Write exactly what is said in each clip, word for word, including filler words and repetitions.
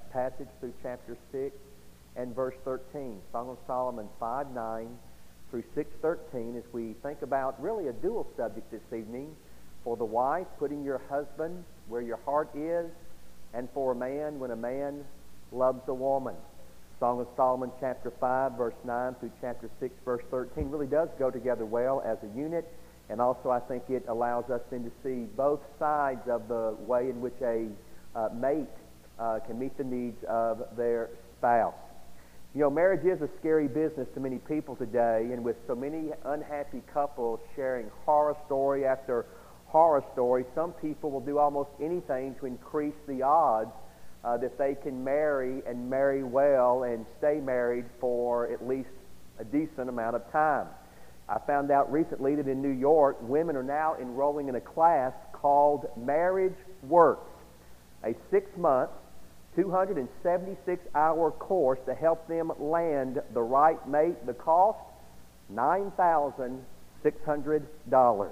passage through chapter six and verse thirteen. Song of Solomon five nine through six thirteen, as we think about really a dual subject this evening. For the wife, putting your husband where your heart is, and for a man, when a man loves a woman. Song of Solomon chapter five verse nine through chapter six verse thirteen really does go together well as a unit, and also I think it allows us then to see both sides of the way in which a uh, mate uh, can meet the needs of their spouse. You know, marriage is a scary business to many people today, and with so many unhappy couples sharing horror story after horror story, some people will do almost anything to increase the odds Uh, that they can marry and marry well and stay married for at least a decent amount of time. I found out recently that in New York, women are now enrolling in a class called Marriage Works, a six-month, two hundred seventy-six hour course to help them land the right mate. The cost, nine thousand six hundred dollars.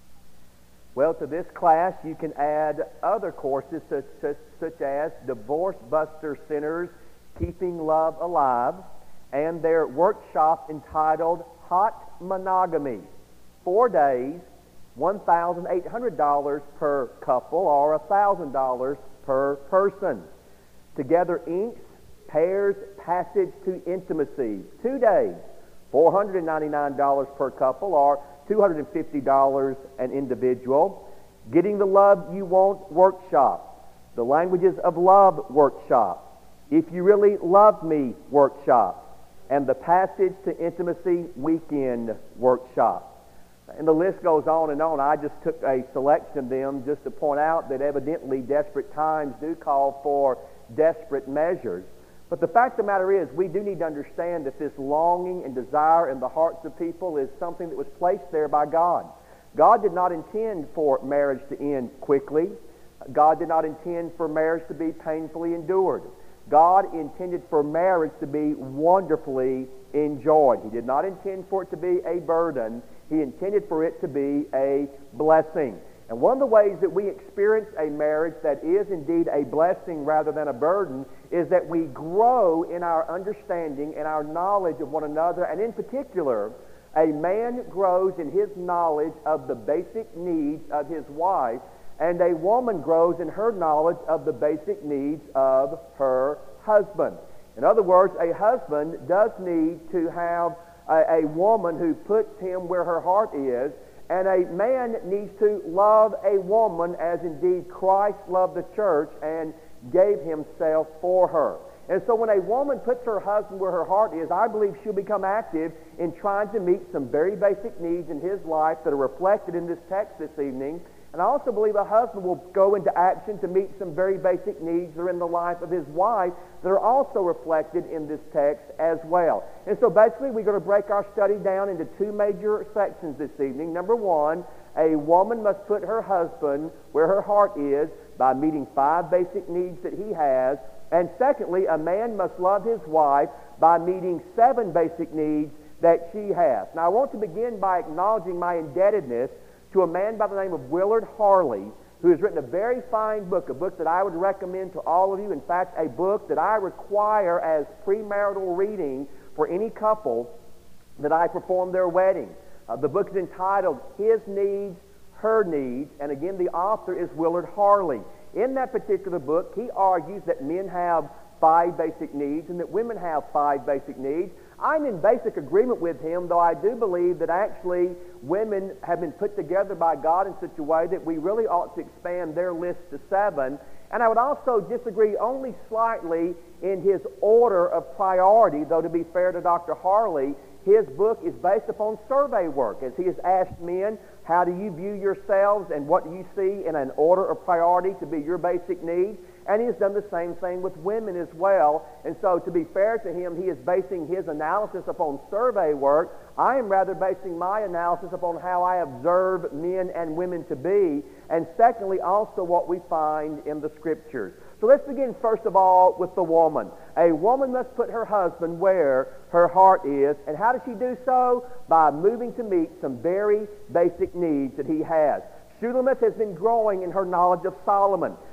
Well, to this class, you can add other courses such, such, such as Divorce Buster Center's Keeping Love Alive and their workshop entitled Hot Monogamy. Four days, one thousand eight hundred dollars per couple or one thousand dollars per person. Together Incorporated. Pairs Passage to Intimacy. Two days, four hundred ninety-nine dollars per couple or two hundred fifty dollars an individual. Getting the Love You Want workshop. The Languages of Love workshop. If You Really Love Me workshop. And the Passage to Intimacy weekend workshop. And the list goes on and on. I just took a selection of them just to point out that evidently desperate times do call for desperate measures. But the fact of the matter is, we do need to understand that this longing and desire in the hearts of people is something that was placed there by God. God did not intend for marriage to end quickly. God did not intend for marriage to be painfully endured. God intended for marriage to be wonderfully enjoyed. He did not intend for it to be a burden. He intended for it to be a blessing. And one of the ways that we experience a marriage that is indeed a blessing rather than a burden is that we grow in our understanding and our knowledge of one another, and in particular, a man grows in his knowledge of the basic needs of his wife, and a woman grows in her knowledge of the basic needs of her husband. In other words, a husband does need to have a, a woman who puts him where her heart is, and a man needs to love a woman as indeed Christ loved the church and gave himself for her. And so when a woman puts her husband where her heart is, I believe she'll become active in trying to meet some very basic needs in his life that are reflected in this text this evening. And I also believe a husband will go into action to meet some very basic needs that are in the life of his wife that are also reflected in this text as well. And so basically we're going to break our study down into two major sections this evening. Number one, a woman must put her husband where her heart is by meeting five basic needs that he has. And secondly, a man must love his wife by meeting seven basic needs that she has. Now I want to begin by acknowledging my indebtedness to a man by the name of Willard Harley, who has written a very fine book, a book that I would recommend to all of you. In fact, a book that I require as premarital reading for any couple that I perform their wedding. Uh, the book is entitled His Needs, Her Needs, and again, the author is Willard Harley. In that particular book, he argues that men have five basic needs and that women have five basic needs. I'm in basic agreement with him, though I do believe that actually women have been put together by God in such a way that we really ought to expand their list to seven. And I would also disagree only slightly in his order of priority, though to be fair to Doctor Harley, his book is based upon survey work, as he has asked men, how do you view yourselves and what do you see in an order of priority to be your basic needs? And he has done the same thing with women as well. And so to be fair to him, he is basing his analysis upon survey work. I am rather basing my analysis upon how I observe men and women to be, and secondly, also what we find in the Scriptures. So let's begin first of all with the woman. A woman must put her husband where her heart is. And how does she do so? By moving to meet some very basic needs that he has. Shulamith has been growing in her knowledge of Solomon.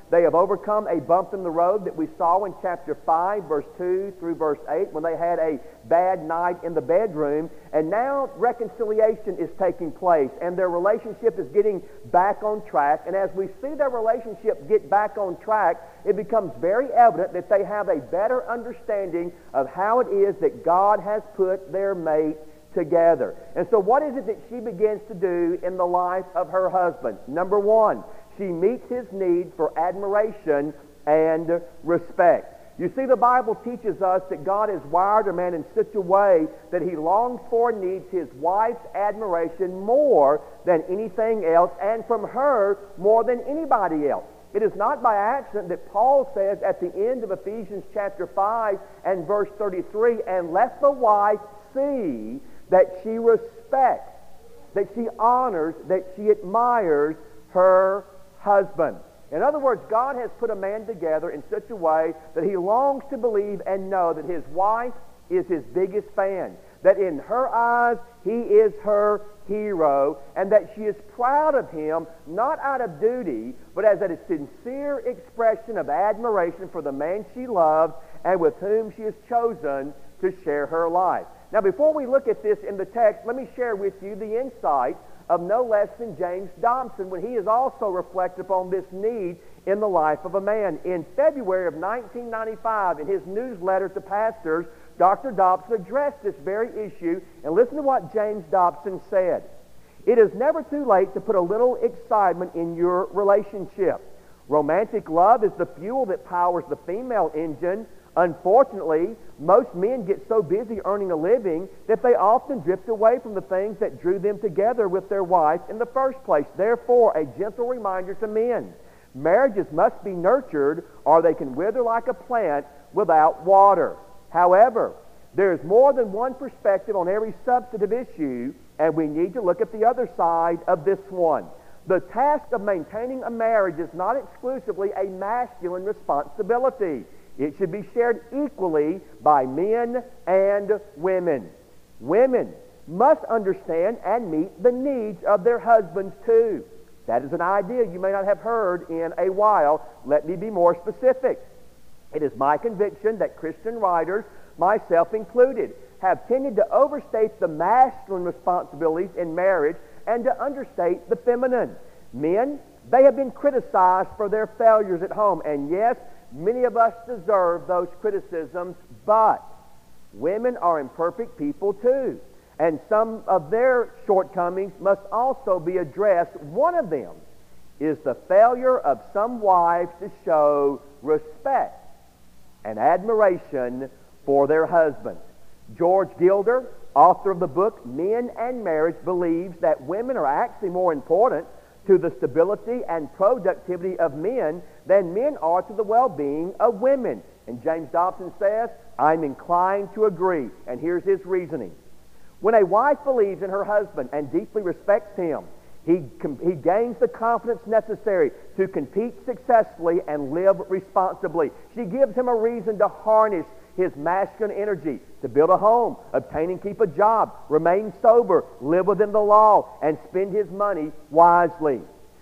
They have overcome a bump in the road that we saw in chapter five, verse two through verse eight, when they had a bad night in the bedroom. And now reconciliation is taking place, and their relationship is getting back on track. And as we see their relationship get back on track, it becomes very evident that they have a better understanding of how it is that God has put their mate together. And so what is it that she begins to do in the life of her husband? Number one, she meets his need for admiration and respect. You see, the Bible teaches us that God has wired a man in such a way that he longs for and needs his wife's admiration more than anything else, and from her more than anybody else. It is not by accident that Paul says at the end of Ephesians chapter five and verse thirty-three, and let the wife see that she respects, that she honors, that she admires her husband. In other words, God has put a man together in such a way that he longs to believe and know that his wife is his biggest fan, that in her eyes he is her hero, and that she is proud of him, not out of duty, but as a sincere expression of admiration for the man she loves and with whom she has chosen to share her life. Now, before we look at this in the text, let me share with you the insight of no less than James Dobson when he has also reflected upon this need in the life of a man. In February of nineteen ninety-five, in his newsletter to pastors, Doctor Dobson addressed this very issue, and listen to what James Dobson said. It is never too late to put a little excitement in your relationship. Romantic love is the fuel that powers the female engine. Unfortunately, most men get so busy earning a living that they often drift away from the things that drew them together with their wife in the first place. Therefore, a gentle reminder to men: marriages must be nurtured, or they can wither like a plant without water. However, there is more than one perspective on every substantive issue, and we need to look at the other side of this one. The task of maintaining a marriage is not exclusively a masculine responsibility. It should be shared equally by men and women. Women must understand and meet the needs of their husbands too. That is an idea you may not have heard in a while. Let me be more specific. It is my conviction that Christian writers, myself included, have tended to overstate the masculine responsibilities in marriage and to understate the feminine. Men, they have been criticized for their failures at home, and yes, many of us deserve those criticisms, but women are imperfect people too, and some of their shortcomings must also be addressed. One of them is the failure of some wives to show respect and admiration for their husbands. George Gilder, author of the book Men and Marriage, believes that women are actually more important to the stability and productivity of men than men are to the well-being of women. And James Dobson says, I'm inclined to agree, and here's his reasoning. When a wife believes in her husband and deeply respects him, he, he gains the confidence necessary to compete successfully and live responsibly. She gives him a reason to harness his masculine energy to build a home, obtain and keep a job, remain sober, live within the law, and spend his money wisely.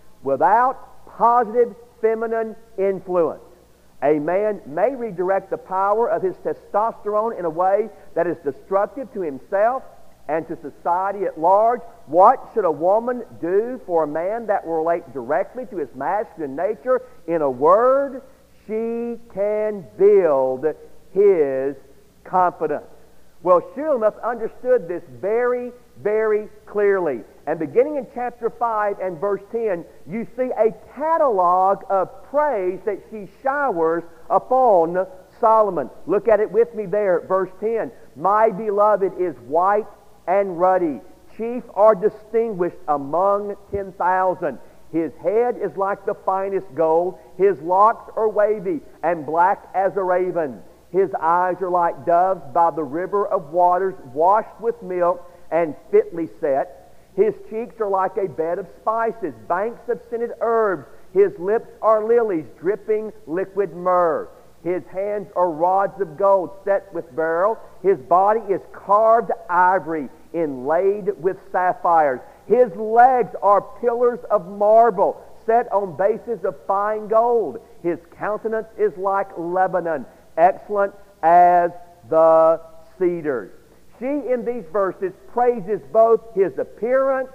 Without positive feminine influence, a man may redirect the power of his testosterone in a way that is destructive to himself and to society at large. What should a woman do for a man that will relate directly to his masculine nature? In a word, she can build his confidence. Well, Shulamith understood this very, very clearly. And beginning in chapter five and verse ten, you see a catalog of praise that she showers upon Solomon. Look at it with me there, verse ten. My beloved is white and ruddy, chief or distinguished among ten thousand. His head is like the finest gold. His locks are wavy and black as a raven. His eyes are like doves by the river of waters, washed with milk and fitly set. His cheeks are like a bed of spices, banks of scented herbs. His lips are lilies, dripping liquid myrrh. His hands are rods of gold set with beryl. His body is carved ivory, inlaid with sapphires. His legs are pillars of marble, set on bases of fine gold. His countenance is like Lebanon, excellent as the cedars. She, in these verses, praises both His appearance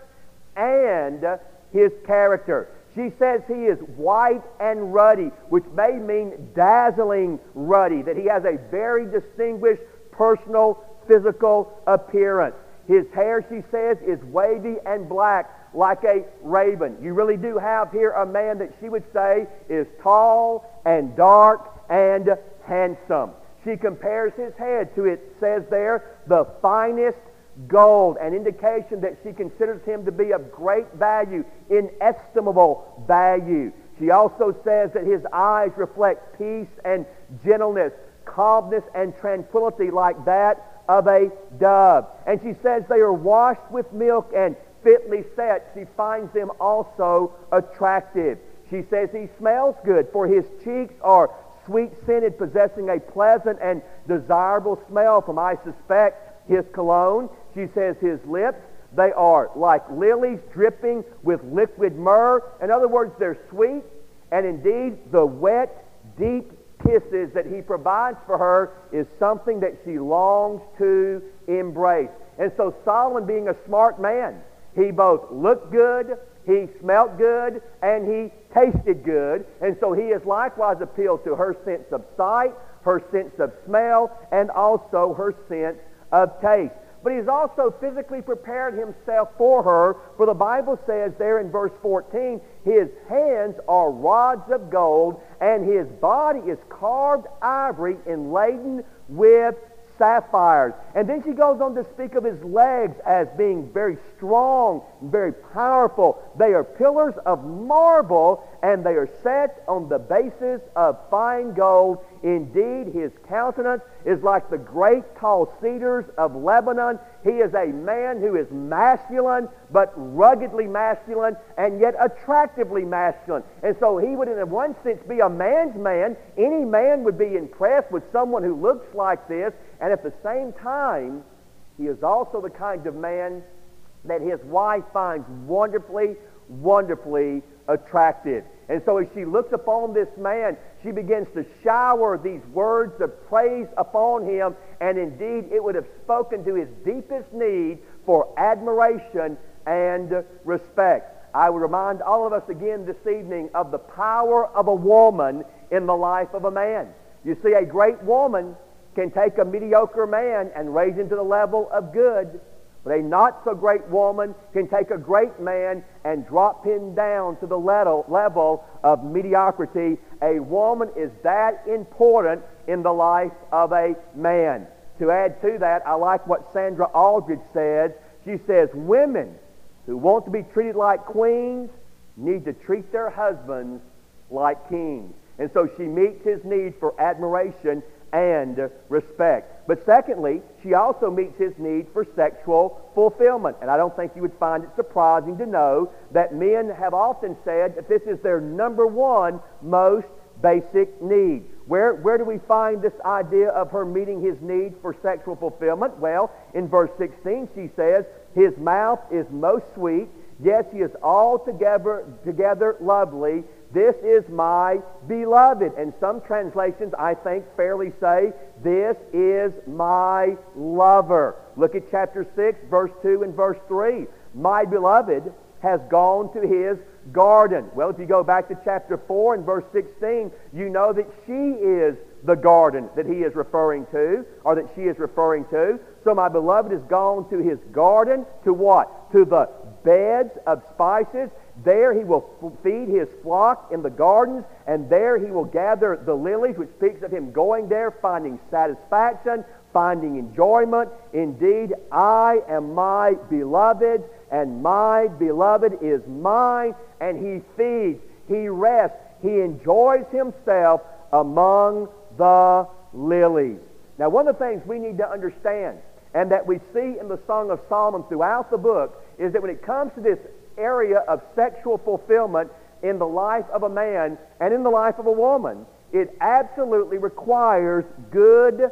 and His character. She says He is white and ruddy, which may mean dazzling ruddy, that He has a very distinguished personal, physical appearance. His hair, she says, is wavy and black like a raven. You really do have here a man that she would say is tall and dark and handsome. She compares his head to, it says there, the finest gold, an indication that she considers him to be of great value, inestimable value. She also says that his eyes reflect peace and gentleness, calmness and tranquility like that of a dove. And she says they are washed with milk and fitly set. She finds them also attractive. She says he smells good, for his cheeks are sweet-scented, possessing a pleasant and desirable smell from, I suspect, his cologne. She says his lips, they are like lilies dripping with liquid myrrh. In other words, they're sweet, and indeed the wet, deep kisses that he provides for her is something that she longs to embrace. And so Solomon, being a smart man, he both looked good, he smelt good, and he tasted good. And so he has likewise appealed to her sense of sight, her sense of smell, and also her sense of taste. But he's also physically prepared himself for her, for the Bible says there in verse fourteen, his hands are rods of gold, and his body is carved ivory inladen with sapphires. And then she goes on to speak of his legs as being very strong, very powerful. They are pillars of marble, and they are set on the basis of fine gold. Indeed, his countenance is like the great tall cedars of Lebanon. He is a man who is masculine, but ruggedly masculine, and yet attractively masculine. And so he would, in one sense, be a man's man. Any man would be impressed with someone who looks like this. And at the same time, he is also the kind of man that his wife finds wonderfully, wonderfully attractive. And so as she looks upon this man, she begins to shower these words of praise upon him, and indeed it would have spoken to his deepest need for admiration and respect. I would remind all of us again this evening of the power of a woman in the life of a man. You see, a great woman can take a mediocre man and raise him to the level of good. But a not-so-great woman can take a great man and drop him down to the level, level of mediocrity. A woman is that important in the life of a man. To add to that, I like what Sandra Aldridge says. She says, women who want to be treated like queens need to treat their husbands like kings. And so she meets his need for admiration and respect. But secondly, she also meets his need for sexual fulfillment. And I don't think you would find it surprising to know that men have often said that this is their number one most basic need. Where, where do we find this idea of her meeting his need for sexual fulfillment? Well, in verse sixteen she says, his mouth is most sweet, yes, he is altogether together lovely. This is my beloved. And some translations, I think, fairly say, this is my lover. Look at chapter six, verse two and verse three. My beloved has gone to his garden. Well, if you go back to chapter four and verse sixteen, you know that she is the garden that he is referring to, or that she is referring to. So my beloved has gone to his garden, to what? To the beds of spices. There he will feed his flock in the gardens, and there he will gather the lilies, which speaks of him going there, finding satisfaction, finding enjoyment. Indeed, I am my beloved, and my beloved is mine, and he feeds, he rests, he enjoys himself among the lilies. Now, one of the things we need to understand, and that we see in the Song of Solomon throughout the book, is that when it comes to this area of sexual fulfillment in the life of a man and in the life of a woman, it absolutely requires good,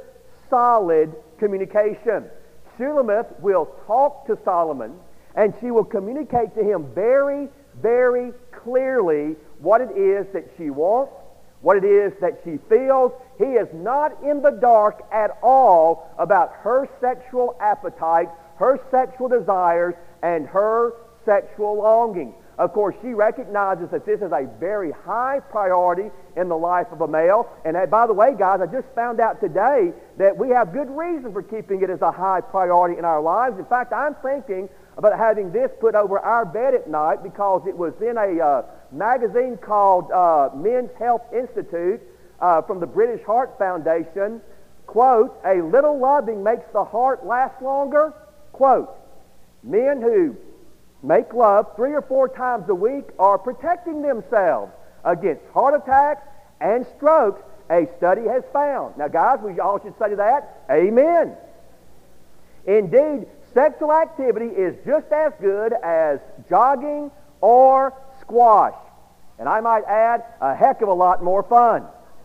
solid communication. Shulamith will talk to Solomon, and she will communicate to him very, very clearly what it is that she wants, what it is that she feels. He is not in the dark at all about her sexual appetite, her sexual desires, and her sexual longings. Of course, she recognizes that this is a very high priority in the life of a male. And uh, by the way, guys, I just found out today that we have good reason for keeping it as a high priority in our lives. In fact, I'm thinking about having this put over our bed at night because it was in a uh, magazine called uh, Men's Health Institute uh, from the British Heart Foundation. Quote, "A little loving makes the heart last longer." Quote, "Men who make love three or four times a week are protecting themselves against heart attacks and strokes, a study has found." Now, guys, we all should say to that, amen. Indeed, sexual activity is just as good as jogging or squash. And I might add, a heck of a lot more fun.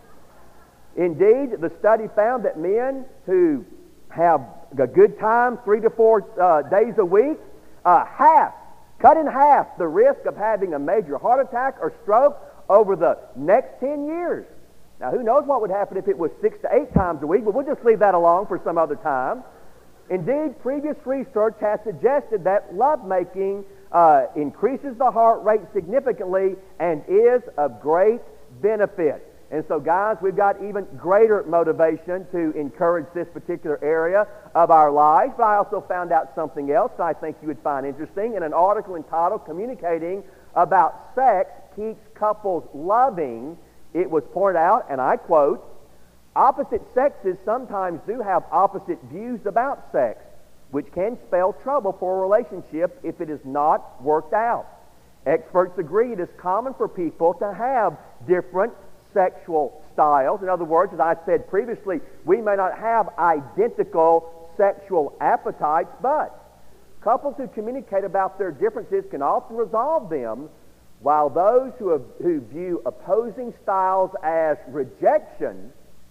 Indeed, the study found that men who have a good time three to four uh, days a week, uh, half, cut in half the risk of having a major heart attack or stroke over the next ten years. Now, who knows what would happen if it was six to eight times a week, but we'll just leave that alone for some other time. Indeed, previous research has suggested that lovemaking uh, increases the heart rate significantly and is of great benefit. And so, guys, we've got even greater motivation to encourage this particular area of our lives. But I also found out something else that I think you would find interesting. In an article entitled "Communicating About Sex Keeps Couples Loving," it was pointed out, and I quote, "Opposite sexes sometimes do have opposite views about sex, which can spell trouble for a relationship if it is not worked out. Experts agree it is common for people to have different sexual styles. In other words, as I said previously, we may not have identical sexual appetites, but couples who communicate about their differences can often resolve them, while those who, have, who view opposing styles as rejection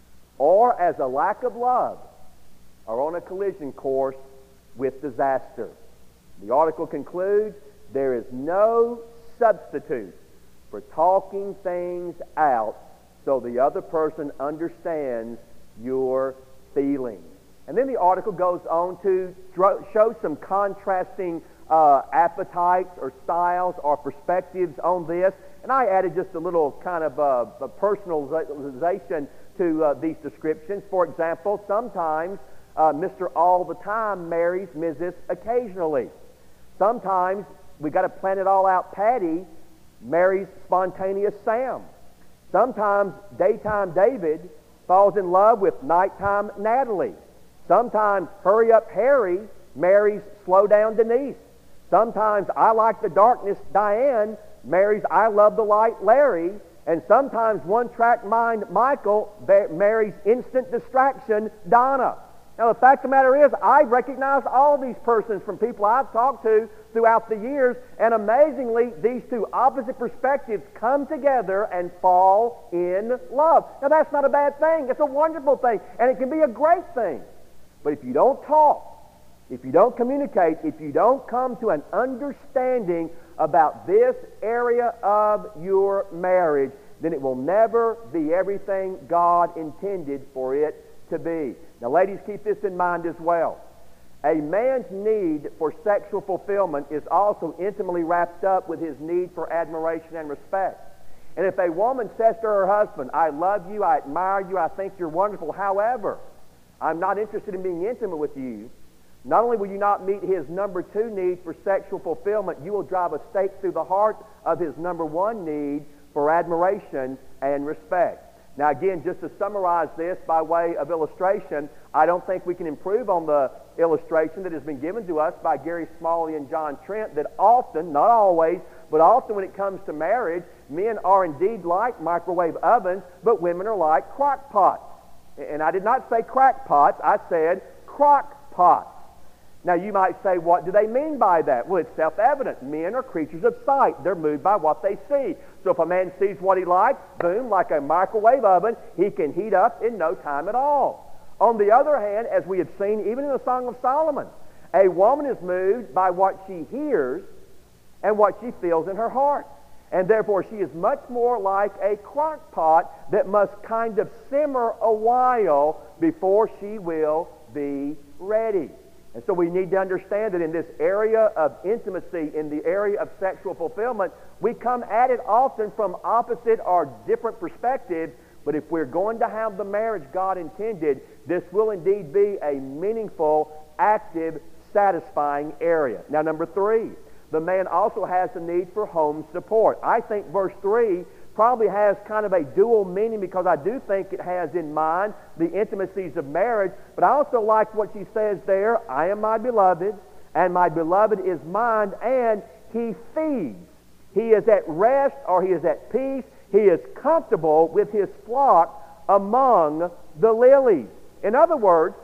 or as a lack of love are on a collision course with disaster." The article concludes, "There is no substitute for talking things out so the other person understands your feelings." And then the article goes on to dro- show some contrasting uh, appetites or styles or perspectives on this. And I added just a little kind of uh, a personalization to uh, these descriptions. For example, sometimes uh, Mister All the Time marries Missus Occasionally. Sometimes we got to plan it all out Patty marries Spontaneous Sam. Sometimes Daytime David falls in love with Nighttime Natalie. Sometimes Hurry Up Harry marries Slow Down Denise. Sometimes I Like the Darkness Diane marries I Love the Light Larry. And sometimes One Track Mind Michael ba- marries Instant Distraction Donna. Now, the fact of the matter is, I recognize all these persons from people I've talked to throughout the years, and amazingly, these two opposite perspectives come together and fall in love. Now, that's not a bad thing. It's a wonderful thing, and it can be a great thing. But if you don't talk, if you don't communicate, if you don't come to an understanding about this area of your marriage, then it will never be everything God intended for it to be. Now, ladies, keep this in mind as well. A man's need for sexual fulfillment is also intimately wrapped up with his need for admiration and respect. And if a woman says to her husband, "I love you, I admire you, I think you're wonderful, however, I'm not interested in being intimate with you," not only will you not meet his number two need for sexual fulfillment, you will drive a stake through the heart of his number one need for admiration and respect. Now, again, just to summarize this by way of illustration, I don't think we can improve on the illustration that has been given to us by Gary Smalley and John Trent, that often, not always, but often when it comes to marriage, men are indeed like microwave ovens, but women are like crock pots. And I did not say crack pots, I said crock pots. Now, you might say, what do they mean by that? Well, it's self-evident. Men are creatures of sight. They're moved by what they see. So if a man sees what he likes, boom, like a microwave oven, he can heat up in no time at all. On the other hand, as we have seen even in the Song of Solomon, a woman is moved by what she hears and what she feels in her heart. And therefore, she is much more like a crock pot that must kind of simmer a while before she will be ready. And so we need to understand that in this area of intimacy, in the area of sexual fulfillment, we come at it often from opposite or different perspectives. But if we're going to have the marriage God intended, this will indeed be a meaningful, active, satisfying area. Now, number three, the man also has the need for home support. I think verse three probably has kind of a dual meaning, because I do think it has in mind the intimacies of marriage, but I also like what she says there, I am my beloved, and my beloved is mine, and he feeds. He is at rest, or he is at peace. He is comfortable with his flock among the lilies. In other words,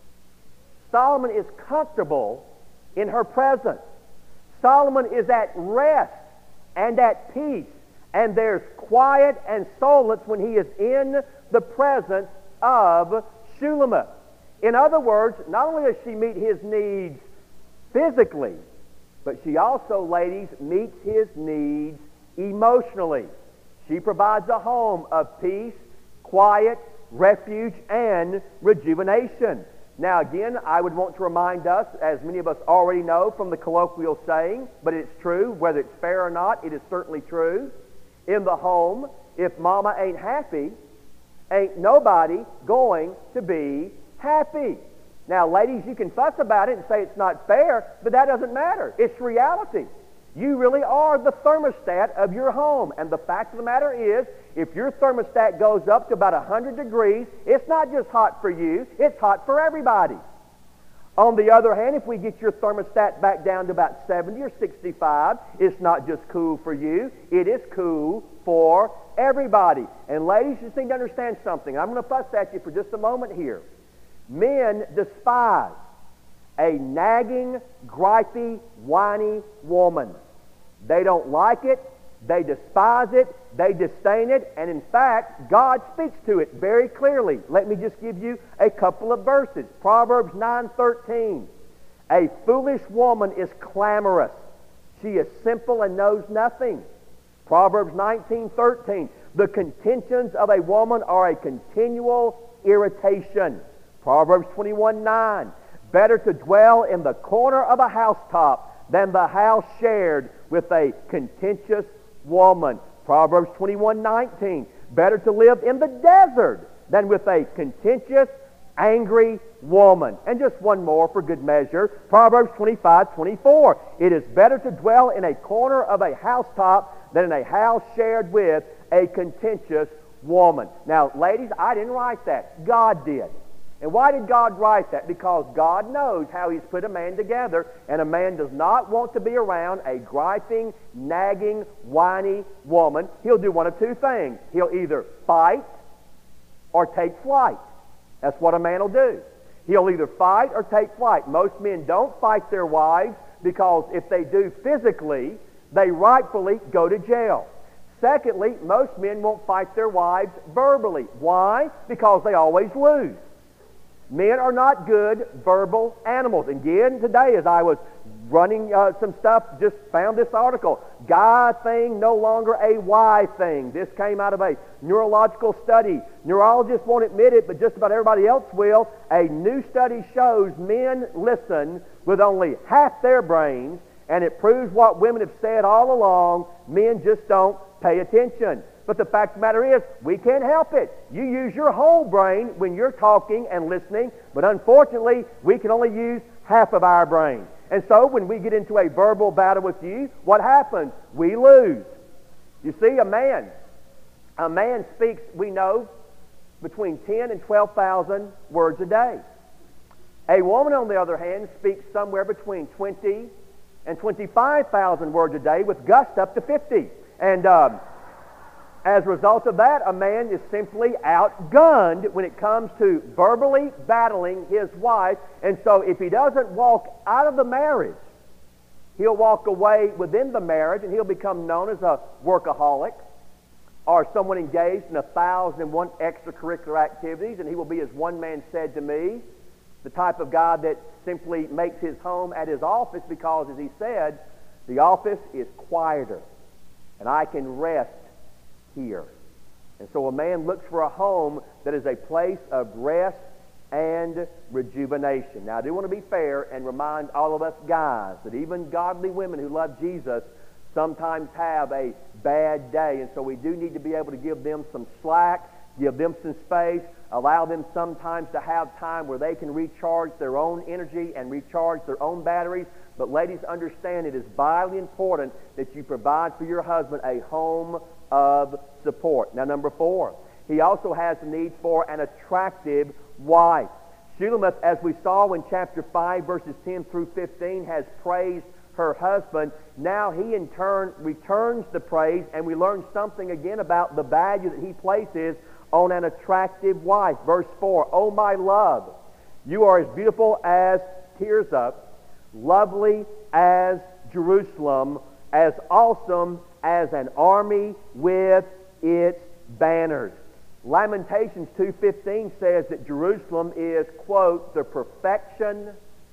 Solomon is comfortable in her presence. Solomon is at rest and at peace, and there's quiet and solace when he is in the presence of Shulamith. In other words, not only does she meet his needs physically, but she also, ladies, meets his needs emotionally. She provides a home of peace, quiet, refuge, and rejuvenation. Now again, I would want to remind us, as many of us already know from the colloquial saying, but it's true, whether it's fair or not, it is certainly true. In the home, if mama ain't happy, ain't nobody going to be happy. Now ladies, you can fuss about it and say it's not fair, but that doesn't matter. It's reality. You really are the thermostat of your home. And the fact of the matter is, if your thermostat goes up to about one hundred degrees, it's not just hot for you, it's hot for everybody. On the other hand, if we get your thermostat back down to about seventy or sixty-five, it's not just cool for you, it is cool for everybody. And ladies, you just need to understand something. I'm going to fuss at you for just a moment here. Men despise a nagging, gripey, whiny woman. They don't like it, they despise it, they disdain it, and in fact, God speaks to it very clearly. Let me just give you a couple of verses. Proverbs nine thirteen. A foolish woman is clamorous. She is simple and knows nothing. Proverbs nineteen thirteen. The contentions of a woman are a continual irritation. Proverbs twenty-one nine. Better to dwell in the corner of a housetop than the house shared with a contentious woman. Proverbs twenty-one nineteen. Better to live in the desert than with a contentious, angry woman. And just one more for good measure. Proverbs twenty-five twenty-four. It is better to dwell in a corner of a housetop than in a house shared with a contentious woman. Now, ladies, I didn't write that. God did. And why did God write that? Because God knows how He's put a man together, and a man does not want to be around a griping, nagging, whiny woman. He'll do one of two things. He'll either fight or take flight. That's what a man will do. He'll either fight or take flight. Most men don't fight their wives because if they do physically, they rightfully go to jail. Secondly, most men won't fight their wives verbally. Why? Because they always lose. Men are not good verbal animals. Again, today as I was running uh, some stuff, just found this article. Guy thing, no longer a Y thing. This came out of a neurological study. Neurologists won't admit it, but just about everybody else will. A new study shows men listen with only half their brains, and it proves what women have said all along. Men just don't pay attention. But the fact of the matter is, we can't help it. You use your whole brain when you're talking and listening, but unfortunately, we can only use half of our brain. And so when we get into a verbal battle with you, what happens? We lose. You see, a man, a man speaks, we know, between ten and twelve thousand words a day. A woman, on the other hand, speaks somewhere between twenty and twenty-five thousand words a day, with gusts up to fifty. And um, as a result of that, a man is simply outgunned when it comes to verbally battling his wife. And so if he doesn't walk out of the marriage, he'll walk away within the marriage, and he'll become known as a workaholic or someone engaged in a thousand and one extracurricular activities, and he will be, as one man said to me, the type of guy that simply makes his home at his office because, as he said, the office is quieter and I can rest here. And so a man looks for a home that is a place of rest and rejuvenation. Now, I do want to be fair and remind all of us guys that even godly women who love Jesus sometimes have a bad day, and so we do need to be able to give them some slack, give them some space, allow them sometimes to have time where they can recharge their own energy and recharge their own batteries. But ladies, understand it is vitally important that you provide for your husband a home of support. Now, number four, he also has the need for an attractive wife. Shulamith, as we saw in chapter five, verses ten through fifteen, has praised her husband. Now he in turn returns the praise, and we learn something again about the value that he places on an attractive wife. Verse four, "O my love, you are as beautiful as Tirzah, lovely as Jerusalem, as awesome as an army with its banners." Lamentations two fifteen says that Jerusalem is, quote, the perfection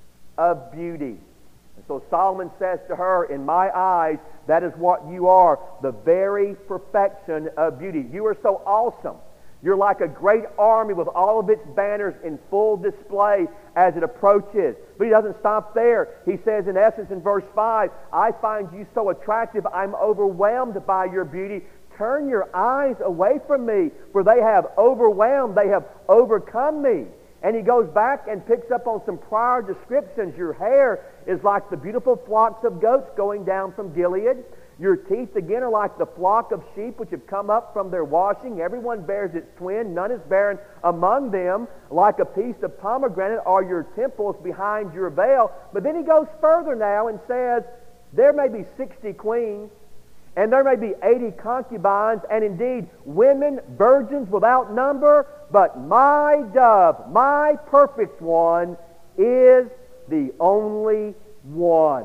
of beauty. And so Solomon says to her, in my eyes, that is what you are, the very perfection of beauty. You are so awesome. You're like a great army with all of its banners in full display as it approaches. But he doesn't stop there. He says, in essence, in verse five, I find you so attractive, I'm overwhelmed by your beauty. Turn your eyes away from me, for they have overwhelmed, they have overcome me. And he goes back and picks up on some prior descriptions. Your hair is like the beautiful flocks of goats going down from Gilead. Your teeth, again, are like the flock of sheep which have come up from their washing. Everyone bears its twin. None is barren among them. Like a piece of pomegranate are your temples behind your veil. But then he goes further now and says, there may be sixty queens, and there may be eighty concubines, and indeed women, virgins without number, but my dove, my perfect one, is the only one.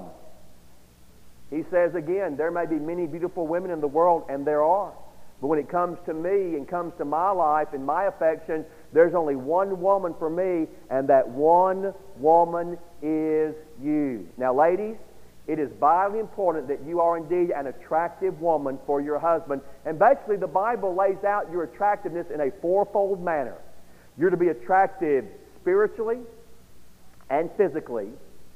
He says again, there may be many beautiful women in the world, and there are. But when it comes to me and comes to my life and my affection, there's only one woman for me, and that one woman is you. Now, ladies, it is vitally important that you are indeed an attractive woman for your husband. And basically, the Bible lays out your attractiveness in a fourfold manner. You're to be attractive spiritually and physically,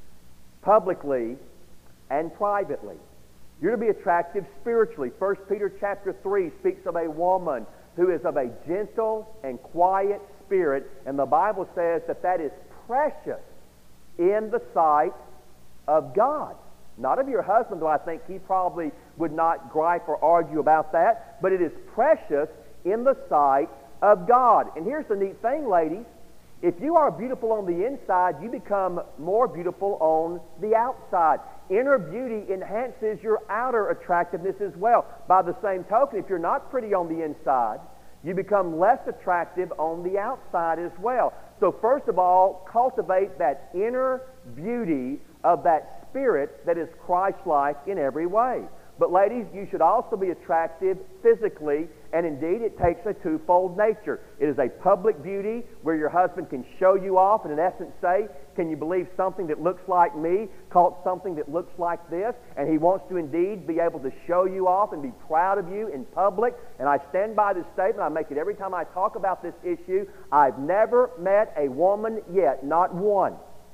publicly, and privately. You're to be attractive spiritually. First Peter chapter three speaks of a woman who is of a gentle and quiet spirit, and the Bible says that that is precious in the sight of God. Not of your husband, though I think he probably would not gripe or argue about that, but it is precious in the sight of God. And here's the neat thing, ladies. If you are beautiful on the inside, you become more beautiful on the outside. Inner beauty enhances your outer attractiveness as well. By the same token, if you're not pretty on the inside, you become less attractive on the outside as well. So first of all, cultivate that inner beauty of that spirit that is Christ-like in every way. But ladies, you should also be attractive physically, and indeed it takes a twofold nature. It is a public beauty where your husband can show you off and in essence say, can you believe something that looks like me caught something that looks like this? And he wants to indeed be able to show you off and be proud of you in public. And I stand by this statement. I make it every time I talk about this issue. I've never met a woman yet, not one,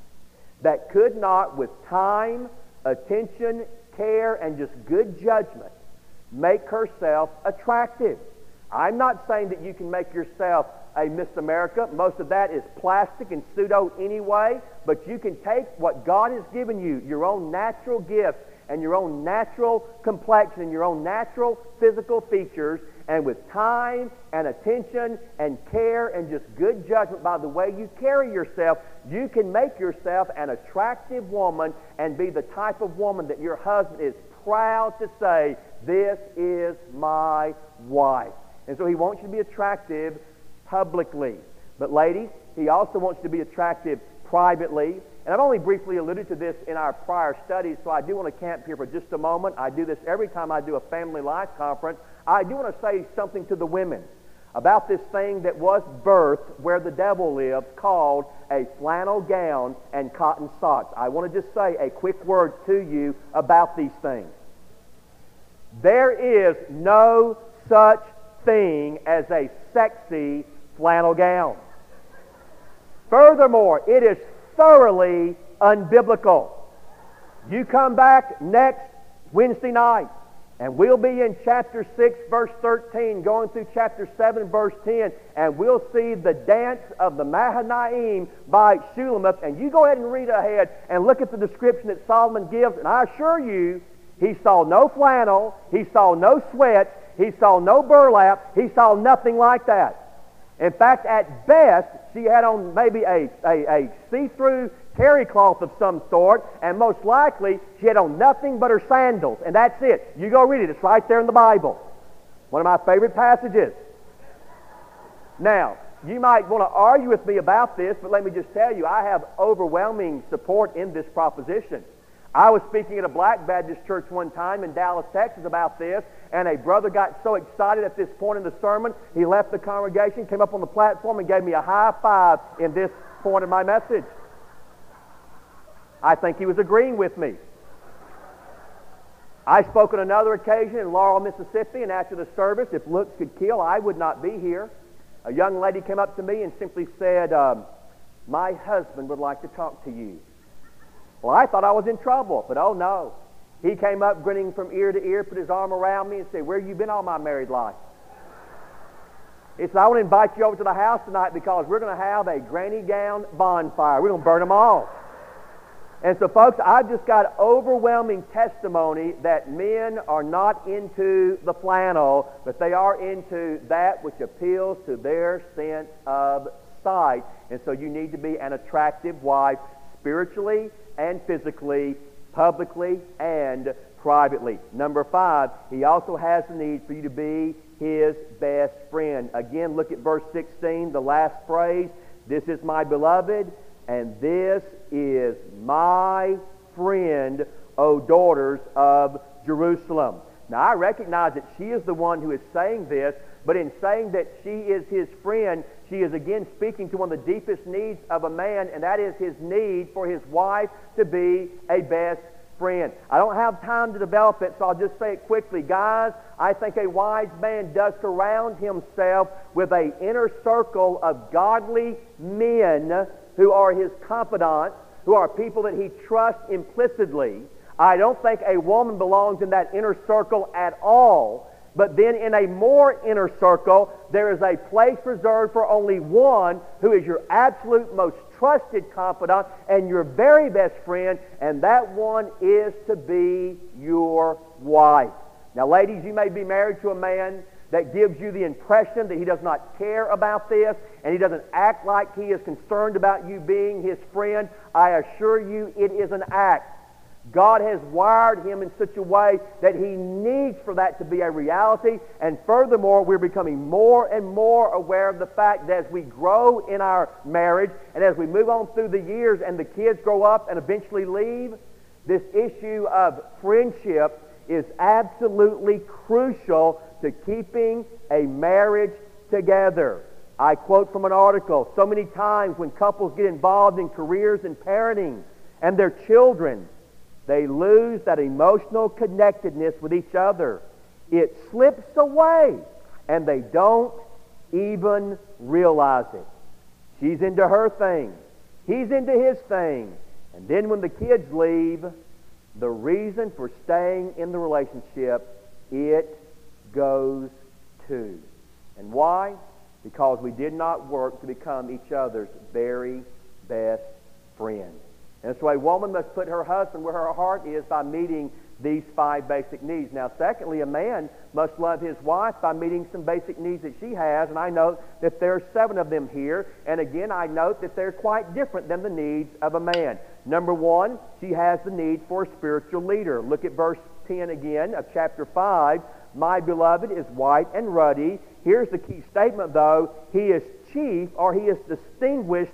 that could not, with time, attention, care, and just good judgment, make herself attractive. I'm not saying that you can make yourself a Miss America. Most of that is plastic and pseudo anyway, but you can take what God has given you, your own natural gifts and your own natural complexion and your own natural physical features, and with time and attention and care and just good judgment by the way you carry yourself, you can make yourself an attractive woman and be the type of woman that your husband is proud to say, this is my wife. And so he wants you to be attractive publicly. But ladies, he also wants you to be attractive privately. And I've only briefly alluded to this in our prior studies, so I do want to camp here for just a moment. I do this every time I do a family life conference. I do want to say something to the women about this thing that was birthed where the devil lives called a flannel gown and cotton socks. I want to just say a quick word to you about these things. There is no such thing as a sexy flannel gown. Furthermore, it is thoroughly unbiblical. You come back next Wednesday night, and we'll be in chapter six, verse thirteen, going through chapter seven, verse ten, and we'll see the dance of the Mahanaim by Shulamith. And you go ahead and read ahead and look at the description that Solomon gives, and I assure you, he saw no flannel, he saw no sweats, he saw no burlap, he saw nothing like that. In fact, at best, she had on maybe a, a, a see-through terry cloth of some sort, and most likely she had on nothing but her sandals, and that's it. You go read it. It's right there in the Bible. One of my favorite passages. Now, you might want to argue with me about this, but let me just tell you, I have overwhelming support in this proposition. I was speaking at a Black Baptist church one time in Dallas, Texas about this, and a brother got so excited at this point in the sermon, he left the congregation, came up on the platform, and gave me a high five in this point of my message. I think he was agreeing with me. I spoke on another occasion in Laurel, Mississippi, and after the service, if looks could kill, I would not be here. A young lady came up to me and simply said, um, "My husband would like to talk to you." Well, I thought I was in trouble, but oh no. He came up grinning from ear to ear, put his arm around me and said, "Where have you been all my married life?" He said, "I want to invite you over to the house tonight because we're going to have a granny gown bonfire. We're going to burn them all." And so, folks, I've just got overwhelming testimony that men are not into the flannel, but they are into that which appeals to their sense of sight. And so you need to be an attractive wife spiritually and physically, publicly and privately. Number five, he also has the need for you to be his best friend. Again, look at verse sixteen, the last phrase. "This is my beloved, and this is my friend, O daughters of Jerusalem." Now, I recognize that she is the one who is saying this, but in saying that she is his friend, she is again speaking to one of the deepest needs of a man, and that is his need for his wife to be a best friend. I don't have time to develop it, so I'll just say it quickly. Guys, I think a wise man does surround himself with an inner circle of godly men who are his confidants, who are people that he trusts implicitly. I don't think a woman belongs in that inner circle at all. But then in a more inner circle, there is a place reserved for only one who is your absolute most trusted confidant and your very best friend, and that one is to be your wife. Now, ladies, you may be married to a man that gives you the impression that he does not care about this and he doesn't act like he is concerned about you being his friend. I assure you it is an act. God has wired him in such a way that he needs for that to be a reality. And furthermore, we're becoming more and more aware of the fact that as we grow in our marriage and as we move on through the years and the kids grow up and eventually leave, this issue of friendship is absolutely crucial to keeping a marriage together. I quote from an article, "So many times when couples get involved in careers and parenting and their children, they lose that emotional connectedness with each other. It slips away, and they don't even realize it. She's into her thing. He's into his thing. And then when the kids leave, the reason for staying in the relationship, it goes too. And why? Because we did not work to become each other's very best friend. And so a woman must put her husband where her heart is by meeting these five basic needs. Now, secondly, a man must love his wife by meeting some basic needs that she has, and I note that there are seven of them here. And again, I note that they're quite different than the needs of a man. Number one, she has the need for a spiritual leader. Look at verse ten again of chapter five. "My beloved is white and ruddy." Here's the key statement, though. "He is chief," or he is distinguished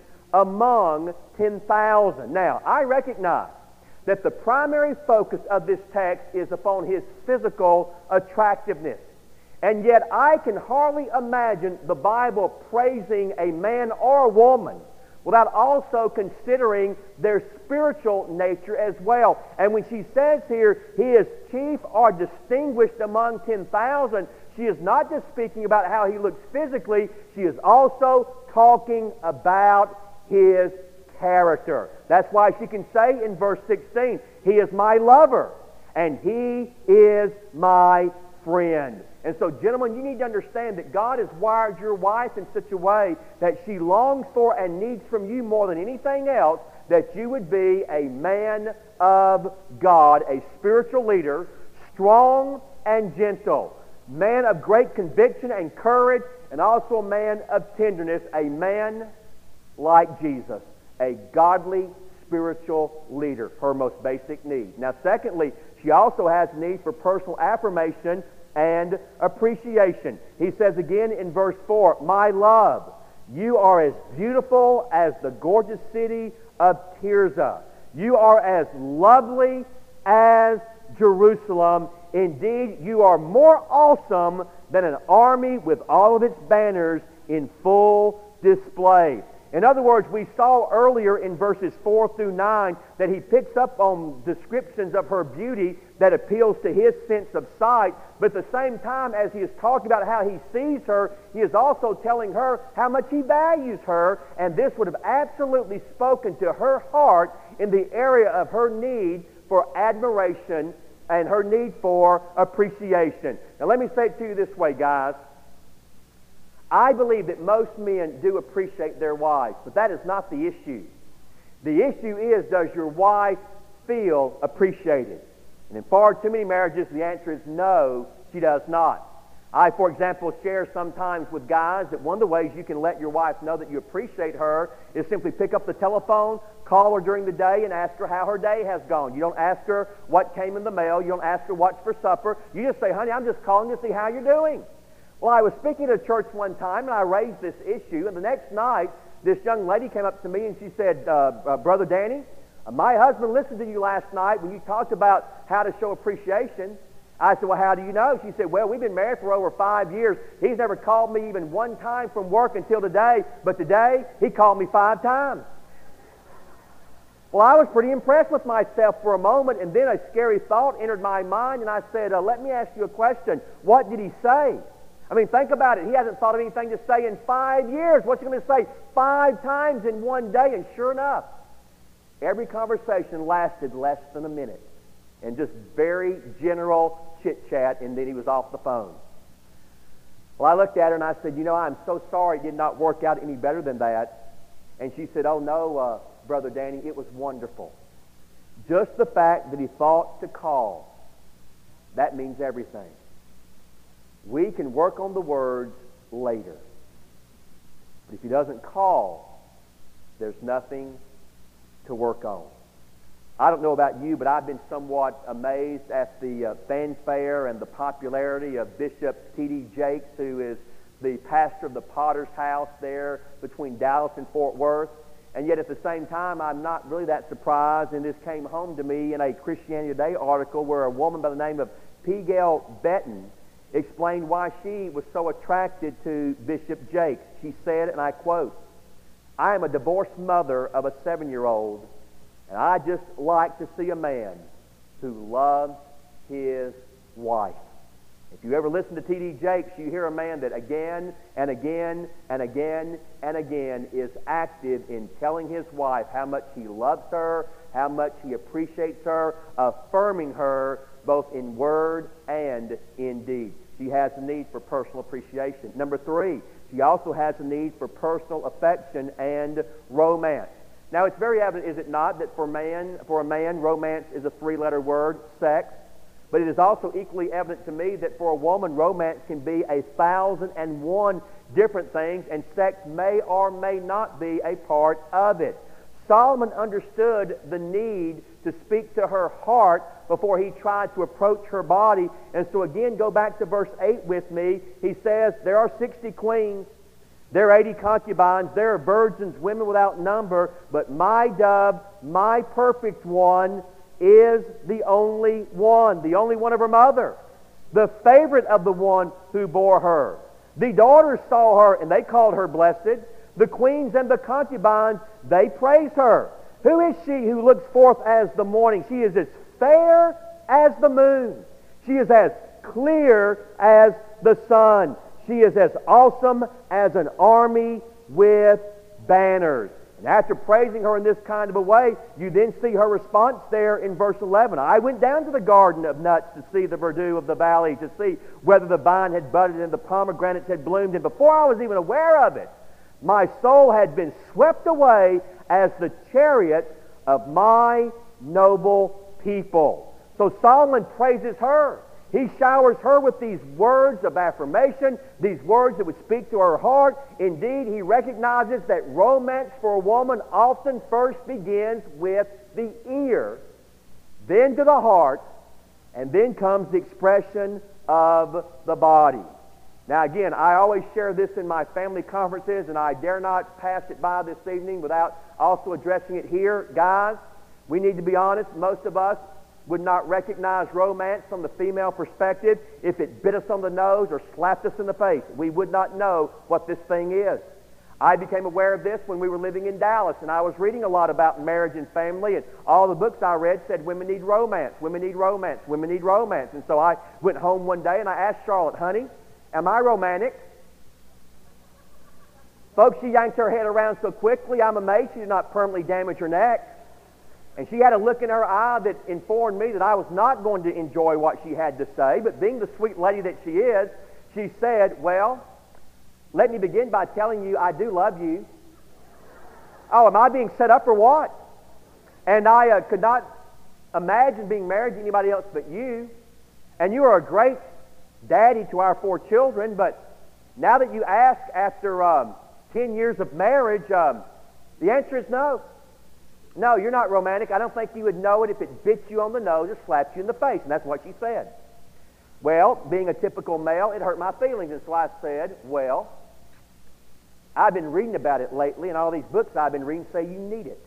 among ten thousand. Now, I recognize that the primary focus of this text is upon his physical attractiveness. And yet I can hardly imagine the Bible praising a man or a woman without also considering their spiritual nature as well. And when she says here, he is chief or distinguished among ten thousand, she is not just speaking about how he looks physically, she is also talking about his character. That's why she can say in verse sixteen, he is my lover, and he is my friend. And so, gentlemen, you need to understand that God has wired your wife in such a way that she longs for and needs from you more than anything else that you would be a man of God, a spiritual leader, strong and gentle, man of great conviction and courage, and also a man of tenderness, a man like Jesus, a godly spiritual leader, her most basic need. Now, secondly, she also has need for personal affirmation and appreciation. He says again in verse four, my love, you are as beautiful as the gorgeous city of Tirzah. You are as lovely as Jerusalem. Indeed, you are more awesome than an army with all of its banners in full display. In other words, we saw earlier in verses four through nine that he picks up on descriptions of her beauty that appeals to his sense of sight, but at the same time as he is talking about how he sees her, he is also telling her how much he values her, and this would have absolutely spoken to her heart in the area of her need for admiration and her need for appreciation. Now let me say it to you this way, guys. I believe that most men do appreciate their wives, but that is not the issue. The issue is, does your wife feel appreciated? And in far too many marriages, the answer is no, she does not. I, for example, share sometimes with guys that one of the ways you can let your wife know that you appreciate her is simply pick up the telephone, call her during the day, and ask her how her day has gone. You don't ask her what came in the mail. You don't ask her what's for supper. You just say, honey, I'm just calling to see how you're doing. Well, I was speaking at a church one time, and I raised this issue, and the next night, this young lady came up to me, and she said, uh, uh, Brother Danny, uh, my husband listened to you last night when you talked about how to show appreciation. I said, well, how do you know? She said, well, we've been married for over five years. He's never called me even one time from work until today, but today, he called me five times. Well, I was pretty impressed with myself for a moment, and then a scary thought entered my mind, and I said, uh, let me ask you a question. What did he say? I mean, think about it. He hasn't thought of anything to say in five years. What's he going to say five times in one day? And sure enough, every conversation lasted less than a minute. And just very general chit-chat, and then he was off the phone. Well, I looked at her and I said, you know, I'm so sorry it did not work out any better than that. And she said, oh, no, uh, Brother Danny, it was wonderful. Just the fact that he thought to call, that means everything. We can work on the words later. But if he doesn't call, there's nothing to work on. I don't know about you, but I've been somewhat amazed at the uh, fanfare and the popularity of Bishop T D Jakes, who is the pastor of the Potter's House there between Dallas and Fort Worth. And yet at the same time, I'm not really that surprised, and this came home to me in a Christianity Today article where a woman by the name of P. Gail Betton explained why she was so attracted to Bishop Jakes. She said, and I quote, I am a divorced mother of a seven-year-old, and I just like to see a man who loves his wife. If you ever listen to T D Jakes, you hear a man that again and again and again and again is active in telling his wife how much he loves her, how much he appreciates her, affirming her both in word and in deed. She has a need for personal appreciation. Number three, she also has a need for personal affection and romance. Now, it's very evident, is it not, that for man, for a man, romance is a three-letter word, sex. But it is also equally evident to me that for a woman, romance can be a thousand and one different things, and sex may or may not be a part of it. Solomon understood the need to speak to her heart before he tried to approach her body. And so again, go back to verse eight with me. He says, there are sixty queens, there are eighty concubines, there are virgins, women without number, but my dove, my perfect one, is the only one, the only one of her mother, the favorite of the one who bore her. The daughters saw her, and they called her blessed. The queens and the concubines, they praise her. Who is she who looks forth as the morning? She is as fair as the moon. She is as clear as the sun. She is as awesome as an army with banners. And after praising her in this kind of a way, you then see her response there in verse eleven. I went down to the garden of nuts to see the verdure of the valley, to see whether the vine had budded and the pomegranates had bloomed. And before I was even aware of it, my soul had been swept away as the chariot of my noble people. So Solomon praises her. He showers her with these words of affirmation, these words that would speak to her heart. Indeed, he recognizes that romance for a woman often first begins with the ear, then to the heart, and then comes the expression of the body. Now again, I always share this in my family conferences, and I dare not pass it by this evening without also addressing it here. Guys, we need to be honest. Most of us would not recognize romance from the female perspective if it bit us on the nose or slapped us in the face. We would not know what this thing is. I became aware of this when we were living in Dallas, and I was reading a lot about marriage and family, and all the books I read said women need romance, women need romance, women need romance. And so I went home one day and I asked Charlotte, honey, am I romantic? Folks, she yanked her head around so quickly, I'm amazed she did not permanently damage her neck. And she had a look in her eye that informed me that I was not going to enjoy what she had to say. But being the sweet lady that she is, she said, well, let me begin by telling you I do love you. Oh, am I being set up for what? And I uh, could not imagine being married to anybody else but you. And you are a great daddy to our four children. But now that you ask after um, ten years of marriage, um, the answer is no. No, you're not romantic. I don't think you would know it if it bit you on the nose or slapped you in the face. And that's what she said. Well, being a typical male, it hurt my feelings. And so I said, well, I've been reading about it lately, and all these books I've been reading say you need it.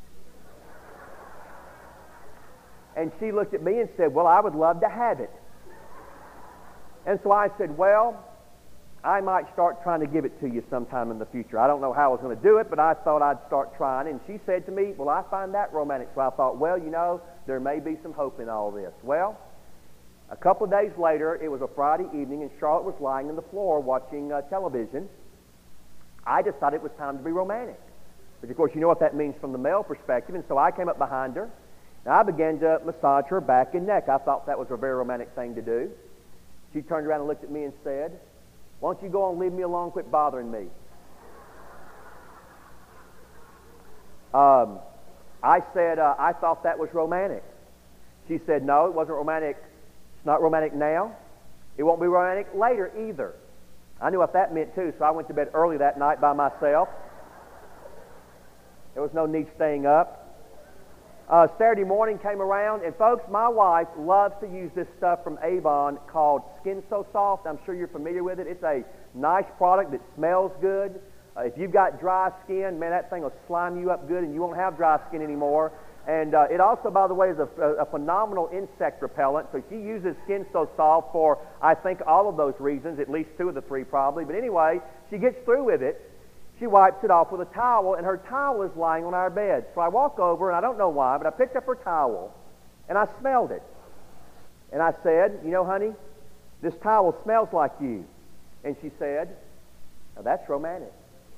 And she looked at me and said, well, I would love to have it. And so I said, well, I might start trying to give it to you sometime in the future. I don't know how I was going to do it, but I thought I'd start trying. And she said to me, well, I find that romantic. So I thought, well, you know, there may be some hope in all this. Well, a couple of days later, it was a Friday evening, and Charlotte was lying on the floor watching uh, television. I decided it was time to be romantic. But, of course, you know what that means from the male perspective. And so I came up behind her, and I began to massage her back and neck. I thought that was a very romantic thing to do. She turned around and looked at me and said, why don't you go on and leave me alone, quit bothering me? Um, I said, uh, I thought that was romantic. She said, no, it wasn't romantic. It's not romantic now. It won't be romantic later either. I knew what that meant too, so I went to bed early that night by myself. There was no need staying up. Uh, Saturday morning came around, and folks, my wife loves to use this stuff from Avon called Skin So Soft. I'm sure you're familiar with it. It's a nice product that smells good. Uh, if you've got dry skin, man, that thing will slime you up good, and you won't have dry skin anymore. And uh, it also, by the way, is a, a phenomenal insect repellent. So she uses Skin So Soft for, I think, all of those reasons, at least two of the three probably. But anyway, she gets through with it. She wipes it off with a towel, and her towel is lying on our bed. So I walk over, and I don't know why, but I picked up her towel, and I smelled it. And I said, you know, honey, this towel smells like you. And she said, now that's romantic.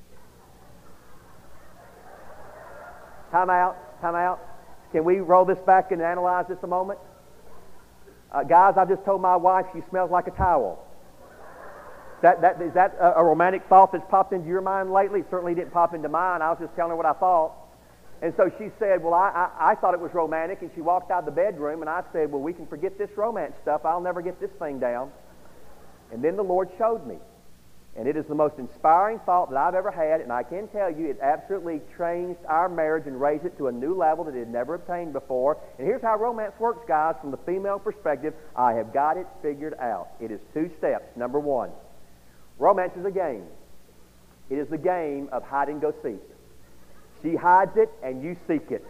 Time out, time out. Can we roll this back and analyze this a moment? Uh, guys, I've just told my wife she smells like a towel. That, that, is that a, a romantic thought that's popped into your mind lately? It certainly didn't pop into mine. I was just telling her what I thought. And so she said, well, I, I, I thought it was romantic. And she walked out of the bedroom, and I said, well, we can forget this romance stuff. I'll never get this thing down. And then the Lord showed me. And it is the most inspiring thought that I've ever had. And I can tell you it absolutely changed our marriage and raised it to a new level that it had never obtained before. And here's how romance works, guys, from the female perspective. I have got it figured out. It is two steps. Number one. Romance is a game. It is the game of hide and go seek. She hides it and you seek it.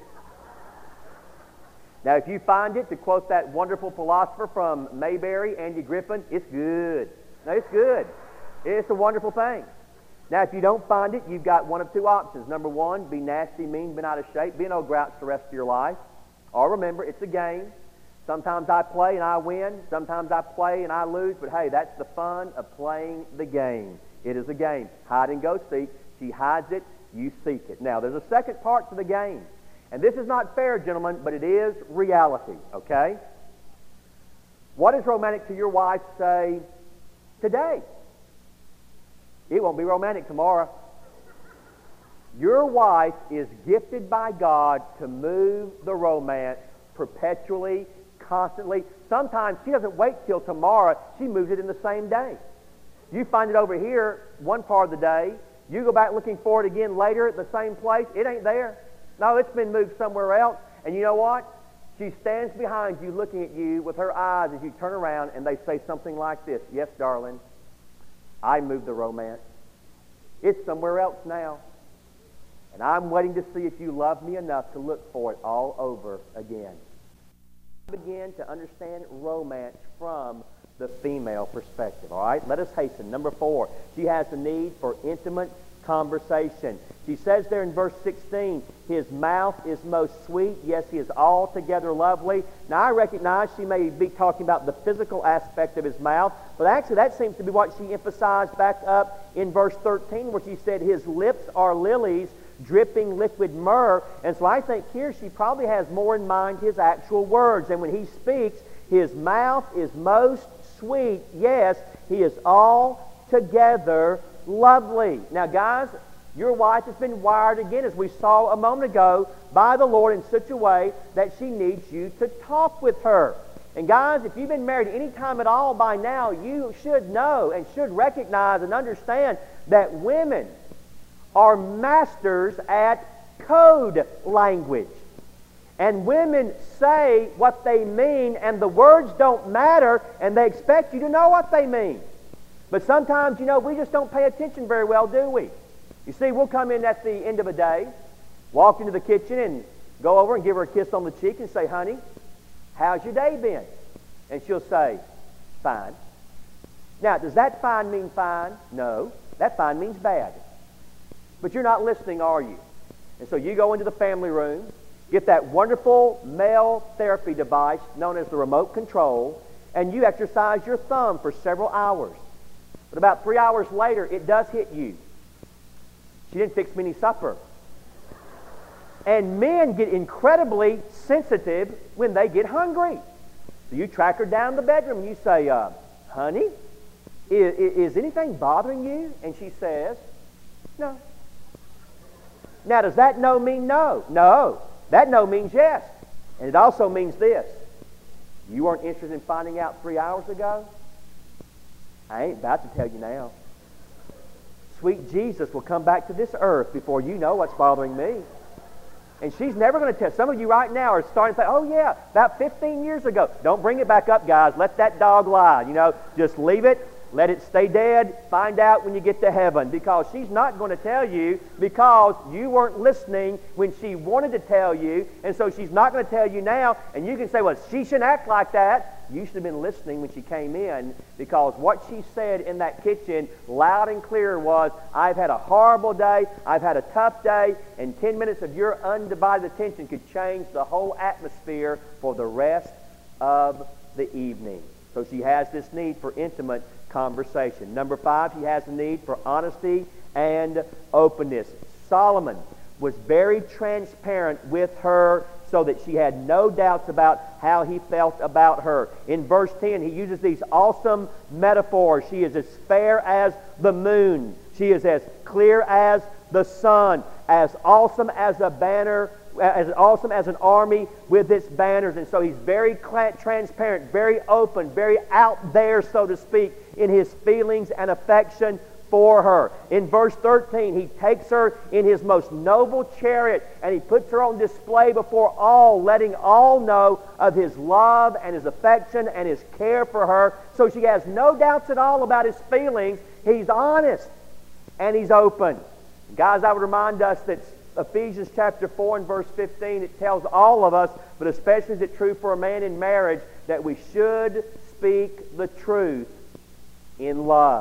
Now, if you find it, to quote that wonderful philosopher from Mayberry, Andy Griffin, it's good. No, it's good. It's a wonderful thing. Now, if you don't find it, you've got one of two options. Number one, be nasty, mean, been out of shape, be an old grouch the rest of your life. Or remember, it's a game. Sometimes I play and I win. Sometimes I play and I lose. But hey, that's the fun of playing the game. It is a game. Hide and go seek. She hides it, you seek it. Now, there's a second part to the game. And this is not fair, gentlemen, but it is reality, okay? What is romantic to your wife say today? It won't be romantic tomorrow. Your wife is gifted by God to move the romance perpetually, constantly. Sometimes she doesn't wait till tomorrow. She moves it in the same day. You find it over here one part of the day. You go back looking for it again later at the same place. It ain't there. No, it's been moved somewhere else. And you know what? She stands behind you looking at you with her eyes as you turn around, and they say something like this: "Yes, darling, I moved the romance. It's somewhere else now. And I'm waiting to see if you love me enough to look for it all over again." Begin to understand romance from the female perspective, all right? Let us hasten. Number four, she has a need for intimate conversation. She says there in verse sixteen, his mouth is most sweet. Yes, he is altogether lovely. Now, I recognize she may be talking about the physical aspect of his mouth, but actually that seems to be what she emphasized back up in verse thirteen, where she said, his lips are lilies, dripping liquid myrrh. And so I think here she probably has more in mind his actual words. And when he speaks, his mouth is most sweet. Yes, he is altogether lovely. Now, guys, your wife has been wired again, as we saw a moment ago, by the Lord in such a way that she needs you to talk with her. And guys, if you've been married any time at all by now, you should know and should recognize and understand that women are masters at code language. And women say what they mean, and the words don't matter, and they expect you to know what they mean. But sometimes, you know, we just don't pay attention very well, do we? You see, we'll come in at the end of a day, walk into the kitchen and go over and give her a kiss on the cheek and say, honey, how's your day been? And she'll say, fine. Now, does that fine mean fine? No. That fine means bad. But you're not listening, are you? And so you go into the family room, get that wonderful male therapy device known as the remote control, and you exercise your thumb for several hours. But about three hours later, it does hit you. She didn't fix me any supper. And men get incredibly sensitive when they get hungry. So you track her down the bedroom and you say, uh, honey, is, is anything bothering you? And she says, no. Now, does that no mean no? No. That no means yes. And it also means this. You weren't interested in finding out three hours ago? I ain't about to tell you now. Sweet Jesus will come back to this earth before you know what's bothering me. And she's never going to tell. Some of you right now are starting to say, oh yeah, about fifteen years ago. Don't bring it back up, guys. Let that dog lie. You know, just leave it. Let it stay dead. Find out when you get to heaven. Because she's not going to tell you because you weren't listening when she wanted to tell you. And so she's not going to tell you now. And you can say, well, she shouldn't act like that. You should have been listening when she came in, because what she said in that kitchen loud and clear was, I've had a horrible day, I've had a tough day, and ten minutes of your undivided attention could change the whole atmosphere for the rest of the evening. So she has this need for intimate conversation. Number five, she has a need for honesty and openness. Solomon was very transparent with her so that she had no doubts about how he felt about her. In verse ten, he uses these awesome metaphors. She is as fair as the moon. She is as clear as the sun, as awesome as a banner, as awesome as an army with its banners. And so he's very transparent, very open, very out there, so to speak, in his feelings and affection for her. In verse thirteen, he takes her in his most noble chariot and he puts her on display before all, letting all know of his love and his affection and his care for her. So she has no doubts at all about his feelings. He's honest and he's open. Guys, I would remind us that Ephesians chapter four and verse fifteen, it tells all of us, but especially is it true for a man in marriage, that we should speak the truth in love.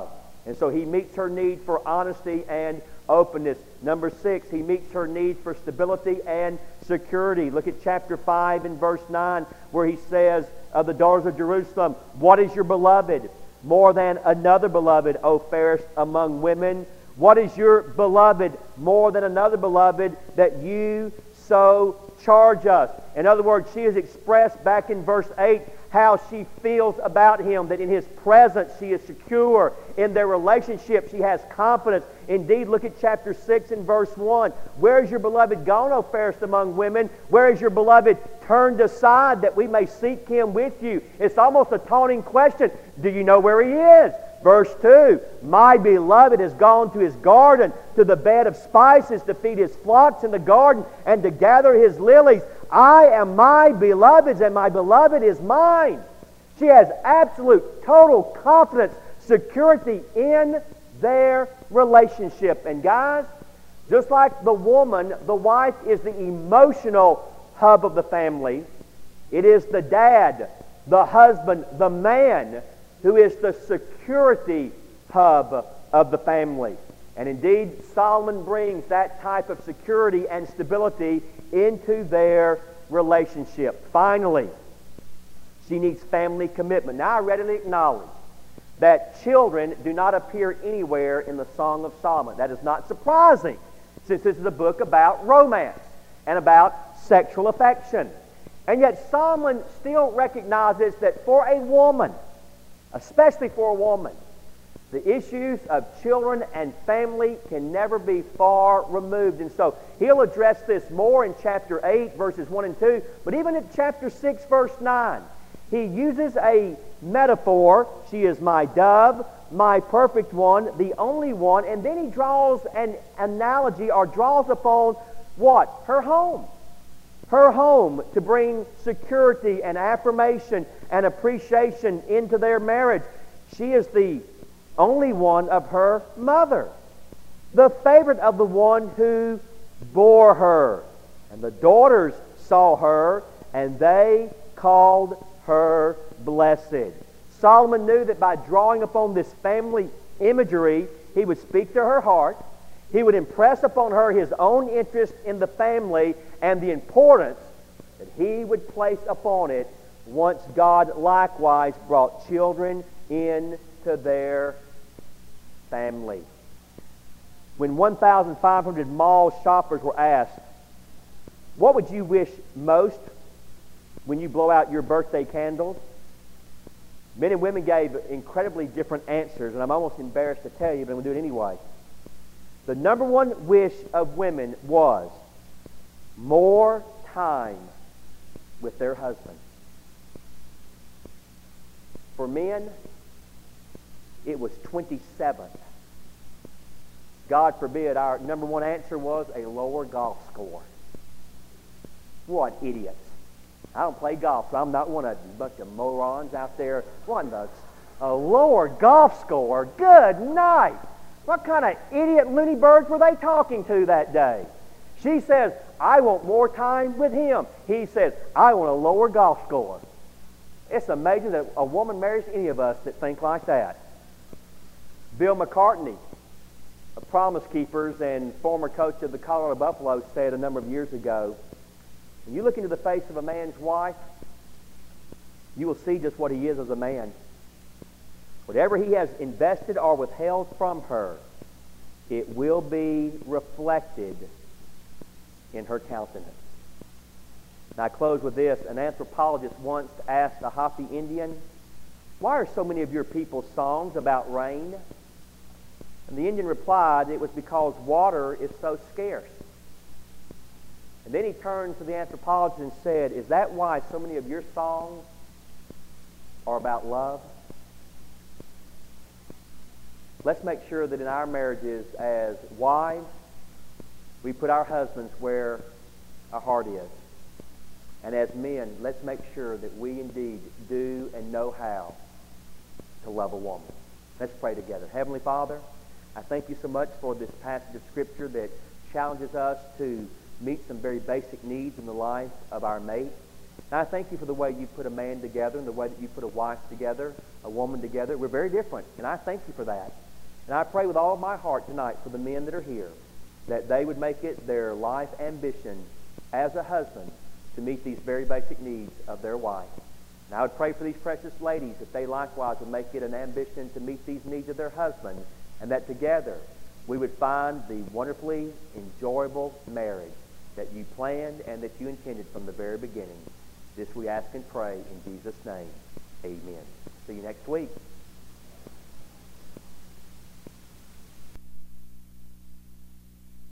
And so he meets her need for honesty and openness. Number six, he meets her need for stability and security. Look at chapter five and verse nine, where he says of the daughters of Jerusalem, "What is your beloved more than another beloved, O fairest among women? What is your beloved more than another beloved, that you so charge us?" In other words, she has expressed back in verse eight how she feels about him, that in his presence she is secure. In their relationship she has confidence. Indeed, look at chapter six and verse one. "Where is your beloved gone, O fairest among women? Where is your beloved turned aside, that we may seek him with you?" It's almost a taunting question. Do you know where he is? Verse two, "My beloved has gone to his garden, to the bed of spices, to feed his flocks in the garden, and to gather his lilies. I am my beloved's, and my beloved is mine." She has absolute, total confidence, security in their relationship. And guys, just like the woman, the wife is the emotional hub of the family. It is the dad, the husband, the man who is the security hub of the family. And indeed, Solomon brings that type of security and stability into their relationship. Finally, she needs family commitment. Now, I readily acknowledge that children do not appear anywhere in the Song of Solomon. That is not surprising, since this is a book about romance and about sexual affection. And yet Solomon still recognizes that for a woman, especially for a woman, the issues of children and family can never be far removed. And so he'll address this more in chapter eight, verses one and two, but even in chapter six, verse nine, he uses a metaphor. She is my dove, my perfect one, the only one, and then he draws an analogy, or draws upon what? Her home. Her home, to bring security and affirmation and appreciation into their marriage. She is the only one of her mother, the favorite of the one who bore her. And the daughters saw her, and they called her blessed. Solomon knew that by drawing upon this family imagery, he would speak to her heart. He would impress upon her his own interest in the family and the importance that he would place upon it once God likewise brought children into their family. When one thousand five hundred mall shoppers were asked, "What would you wish most when you blow out your birthday candles?" men and women gave incredibly different answers, and I'm almost embarrassed to tell you, but I'm going to do it anyway. The number one wish of women was more time with their husband. For men, it was twenty-seven. God forbid, our number one answer was a lower golf score. What idiots. I don't play golf, so I'm not one of a bunch of morons out there wanting a, a lower golf score. Good night. What kind of idiot loony birds were they talking to that day? She says, I want more time with him. He says, I want a lower golf score. It's amazing that a woman marries any of us that think like that. Bill McCartney, a Promise Keepers and former coach of the Colorado Buffaloes, said a number of years ago, when you look into the face of a man's wife, you will see just what he is as a man. Whatever he has invested or withheld from her, it will be reflected in her countenance. Now I close with this. An anthropologist once asked a Hopi Indian, why are so many of your people's songs about rain? And the Indian replied, it was because water is so scarce. And then he turned to the anthropologist and said, is that why so many of your songs are about love? Let's make sure that in our marriages as wives, we put our husbands where our heart is. And as men, let's make sure that we indeed do and know how to love a woman. Let's pray together. Heavenly Father, I thank you so much for this passage of Scripture that challenges us to meet some very basic needs in the life of our mate. And I thank you for the way you put a man together and the way that you put a wife together, a woman together. We're very different, and I thank you for that. And I pray with all of my heart tonight for the men that are here, that they would make it their life ambition as a husband to meet these very basic needs of their wife. And I would pray for these precious ladies that they likewise would make it an ambition to meet these needs of their husband, and that together we would find the wonderfully enjoyable marriage that you planned and that you intended from the very beginning. This we ask and pray in Jesus' name. Amen. See you next week.